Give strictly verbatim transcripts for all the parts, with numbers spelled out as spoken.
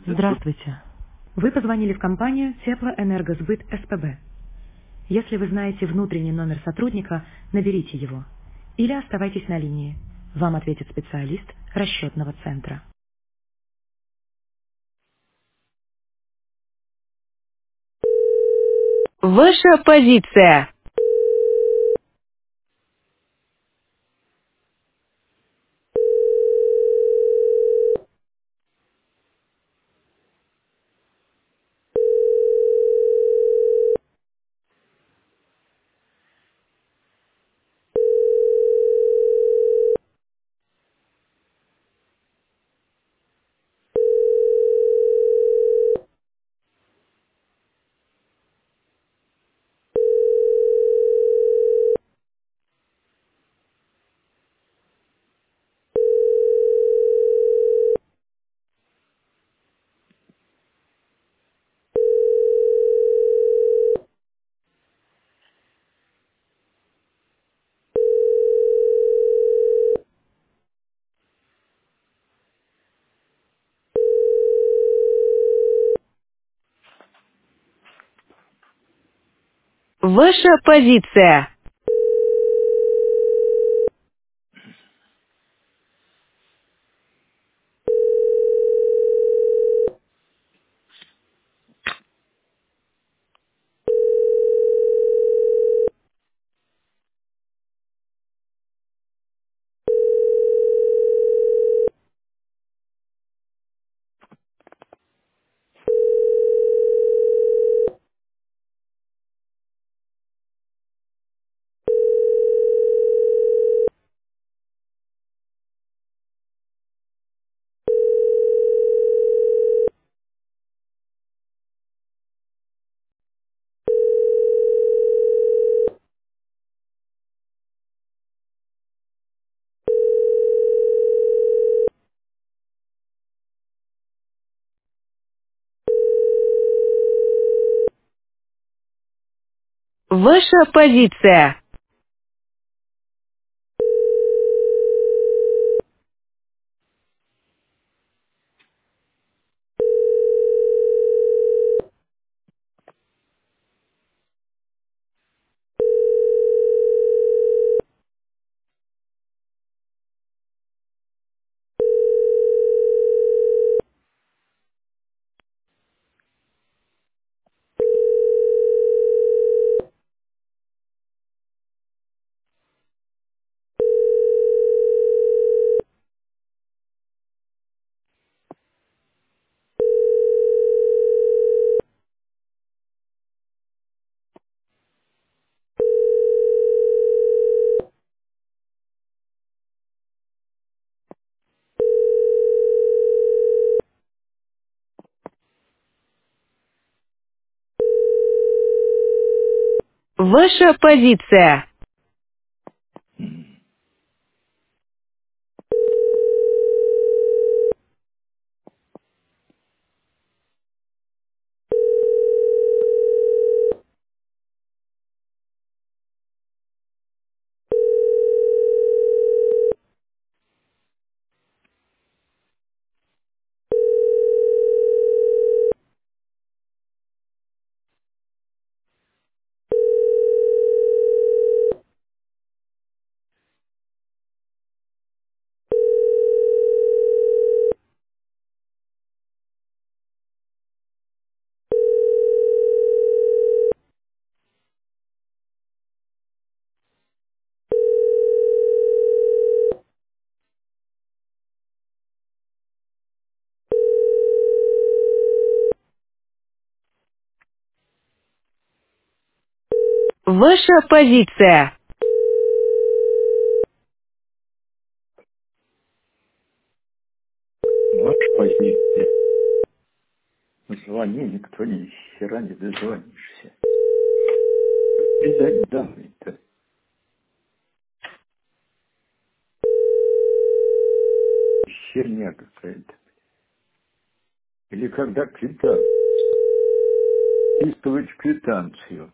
Здравствуйте. Вы позвонили в компанию Теплоэнергосбыт СПБ. Если вы знаете внутренний номер сотрудника, наберите его. Или оставайтесь на линии. Вам ответит специалист расчетного центра. Ваша позиция. Ваша позиция. Ваша позиция. Ваша позиция. Ваша позиция. Вот позиция. Звоню, никто ни хера не дозвонишься. Передать данные-то. Херня какая-то. Или когда квитанцию. Вписывать квитанцию.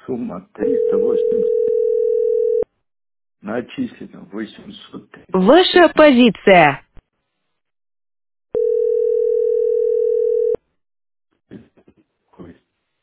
Сумма триста восемьдесят. Начислено восемьсот Ваша тридцать. позиция. Ой,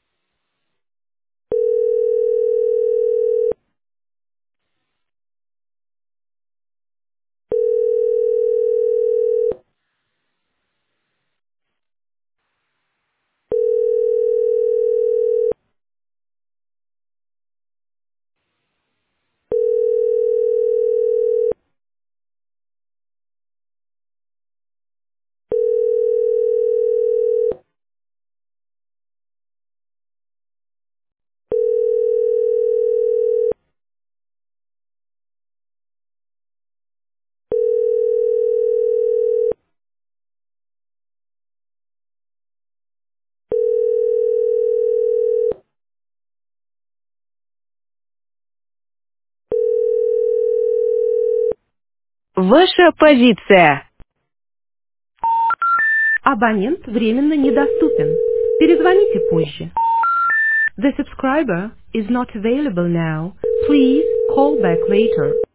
Ваша позиция. Абонент временно недоступен. Перезвоните позже. The subscriber is not available now. Please call back later.